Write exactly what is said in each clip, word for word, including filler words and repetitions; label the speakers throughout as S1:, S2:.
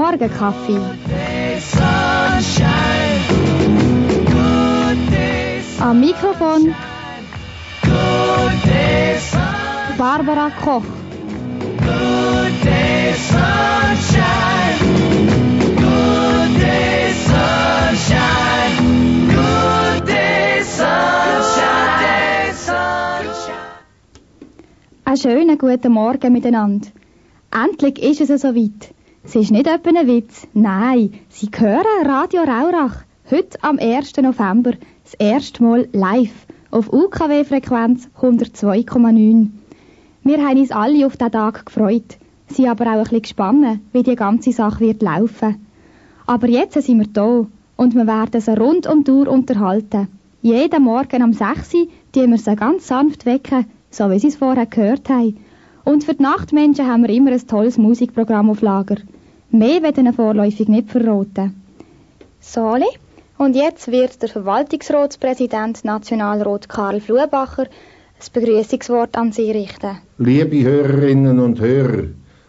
S1: Morgenkaffee. Am Mikrofon Barbara Koch.
S2: Good day, sunshine. Good day, sunshine. Good day, sunshine. Sunshine.
S1: Einen schönen guten Morgen miteinander. Endlich ist es soweit. Es ist nicht etwa ein Witz. Nein, Sie hören Radio Raurach. Heute am ersten November. Das erste Mal live. Auf U K W-Frequenz hundertzwei Komma neun. Wir haben uns alle auf diesen Tag gefreut, sind aber auch ein bisschen gespannt, wie die ganze Sache wird laufen. Aber jetzt sind wir da und wir werden sie rund um die Uhr unterhalten. Jeden Morgen um sechs Uhr tun wir sie ganz sanft wecken, so wie sie es vorher gehört haben. Und für die Nachtmenschen haben wir immer ein tolles Musikprogramm auf Lager. Mehr werden wir vorläufig nicht verraten. Sali, und jetzt wird der Verwaltungsratspräsident Nationalrat Karl Fluebacher ein Begrüßungswort an Sie richten.
S3: Liebe Hörerinnen und Hörer,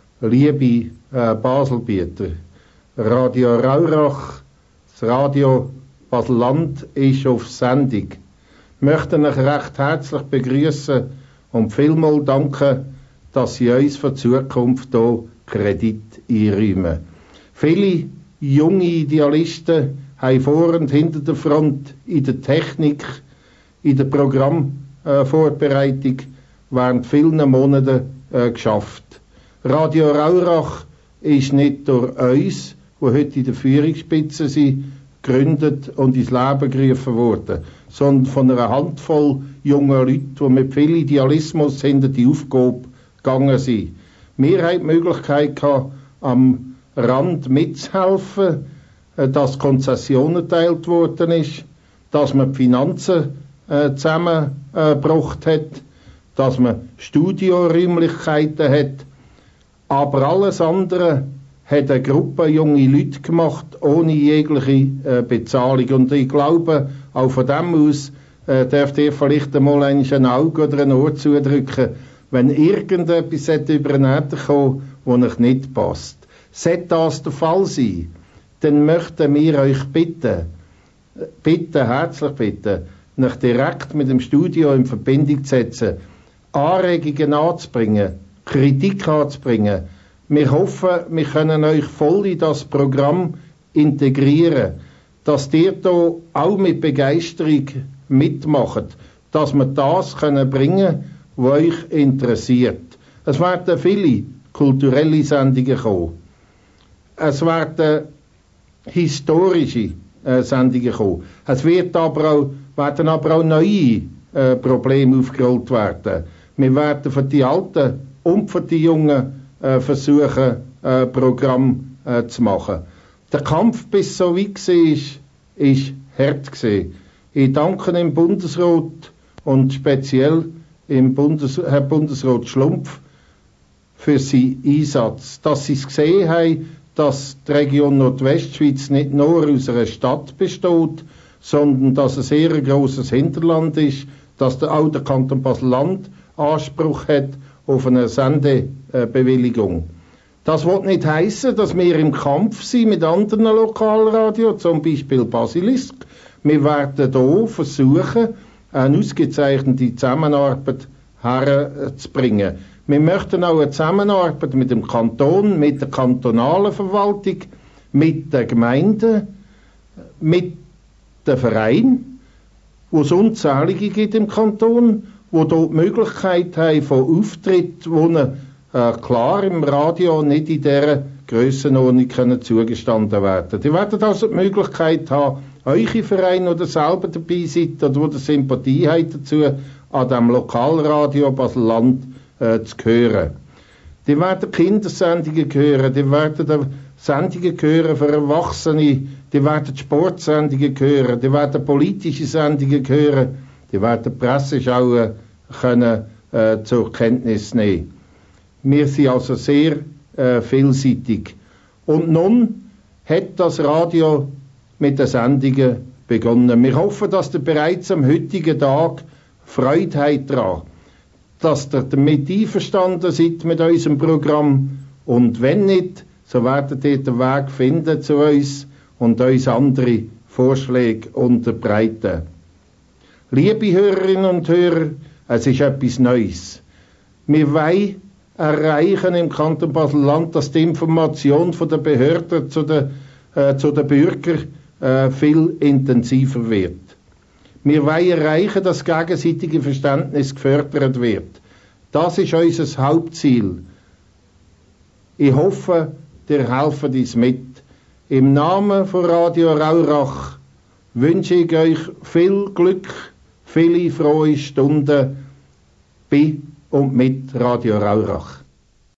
S3: liebe äh, Baselbieter, Radio Raurach, das Radio Basel-Land ist auf Sendung. Ich möchte euch recht herzlich begrüßen und vielmals danken, dass Sie uns für die Zukunft hier Kredit einräumen. Viele junge Idealisten haben vor und hinter der Front in der Technik, in der Programmvorbereitung äh, während vielen Monaten äh, geschafft. Radio Raurach ist nicht durch uns, die heute in der Führungsspitze sind, gegründet und ins Leben gerufen worden, sondern von einer Handvoll junger Leute, die mit viel Idealismus hinter die Aufgabe gegangen sind. Wir hatten die Möglichkeit gehabt, am Rand mitzuhelfen, dass Konzessionen erteilt worden ist, dass man die Finanzen äh, zusammengebracht äh, hat, dass man Studioräumlichkeiten hat. Aber alles andere hat eine Gruppe junge Leute gemacht, ohne jegliche äh, Bezahlung. Und ich glaube, auch von dem aus äh, dürft ihr vielleicht einmal ein Auge oder ein Ohr zudrücken, wenn irgendetwas über den Äther kommt, das euch nicht passt. Sollte das der Fall sein, dann möchten wir euch bitten, bitten, herzlich bitten, euch direkt mit dem Studio in Verbindung zu setzen, Anregungen anzubringen, Kritik anzubringen. Wir hoffen, wir können euch voll in das Programm integrieren, dass ihr hier auch mit Begeisterung mitmacht, dass wir das können bringen, was euch interessiert. Es werden viele kulturelle Sendungen kommen. Es werden historische äh, Sendungen kommen. Es wird aber auch, werden aber auch neue äh, Probleme aufgerollt werden. Wir werden für die Alten und für die Jungen äh, versuchen, äh, Programm äh, zu machen. Der Kampf bis so weit war, ist hart gewesen. Ich danke dem Bundesrat und speziell dem Bundes Herr Bundesrat Schlumpf für seinen Einsatz, dass sie es gesehen haben, dass die Region Nordwestschweiz nicht nur aus einer Stadt besteht, sondern dass es ein sehr grosses Hinterland ist, dass der, auch der Kanton Basel-Land Anspruch hat auf eine Sendebewilligung. Das will nicht heissen, dass wir im Kampf sind mit anderen Lokalradios, zum Beispiel Basilisk. Wir werden hier versuchen, eine ausgezeichnete Zusammenarbeit herzubringen. Wir möchten auch eine Zusammenarbeit mit dem Kanton, mit der kantonalen Verwaltung, mit den Gemeinden, mit den Vereinen, wo es unzählige gibt im Kanton, wo dort die Möglichkeit haben von Auftritten, die äh, klar im Radio nicht in dieser Grössenordnung können zugestanden werden. Die werden also die Möglichkeit haben, eure Vereine oder selber dabei seid oder die Sympathie habt dazu, an dem Lokalradio Basel-Land äh, zu hören. Die werden Kindersendungen hören, die werden Sendungen hören für Erwachsene, die werden Sportsendungen hören, die werden politische Sendungen hören, die werden Presseschauen können äh, zur Kenntnis nehmen. Wir sind also sehr äh, vielseitig. Und nun hat das Radio mit den Sendungen begonnen. Wir hoffen, dass ihr bereits am heutigen Tag Freude habt daran, dass ihr damit einverstanden seid mit unserem Programm. Und wenn nicht, so werdet ihr den Weg finden zu uns und uns andere Vorschläge unterbreiten. Liebe Hörerinnen und Hörer, es ist etwas Neues. Wir wollen erreichen im Kanton Basel-Land, dass die Information von der Behörden zu den, äh, zu den Bürgern äh, viel intensiver wird. Wir wollen erreichen, dass das gegenseitige Verständnis gefördert wird. Das ist unser Hauptziel. Ich hoffe, ihr helft uns mit. Im Namen von Radio Raurach wünsche ich euch viel Glück, viele frohe Stunden bei und mit Radio Raurach.